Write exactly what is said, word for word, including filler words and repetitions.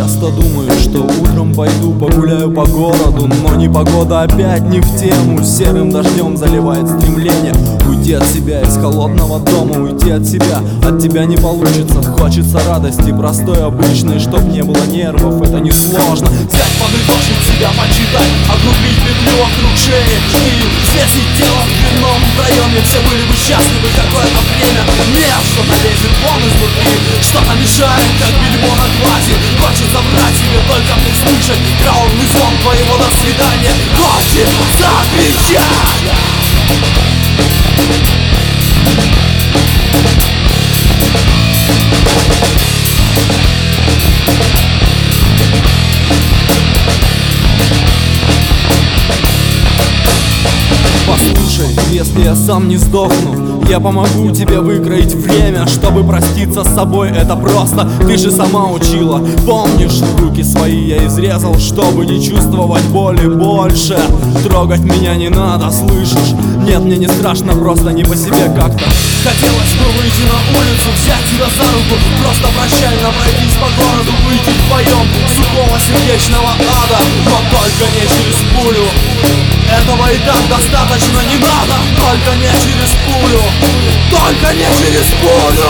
Часто думаю, что утром пойду погуляю по городу, но непогода опять не в тему. Серым дождем заливает стремление уйти от себя из холодного дома, уйти от себя. От тебя не получится, хочется радости простой, обычной, чтоб не было нервов, это несложно. Взять подытожить себя, почитать, округлить Библию вокруг шеи и взвесить тело в дверном проеме. Все были бы счастливы какое-то время. Нет, что-то лезет вон изнутри, что-то мешает, как бельмо на глазе. Хочется врать себе, только мне слышать траурный звон твоего до свидания. Хочется кричать. Послушай, если я сам не сдохну, я помогу тебе выкроить время, чтобы проститься с собой, это просто. Ты же сама учила, помнишь, руки свои я изрезал, чтобы не чувствовать боли больше. Трогать меня не надо, слышишь? Нет, мне не страшно, просто не по себе как-то. Хотелось бы выйти на улицу, взять тебя за руку, просто прощально пройтись по городу, выйти вдвоем сухого сердечного ада, но только не через пулю. Этого и так достаточно, не надо, только не через пулю, только не через пулю.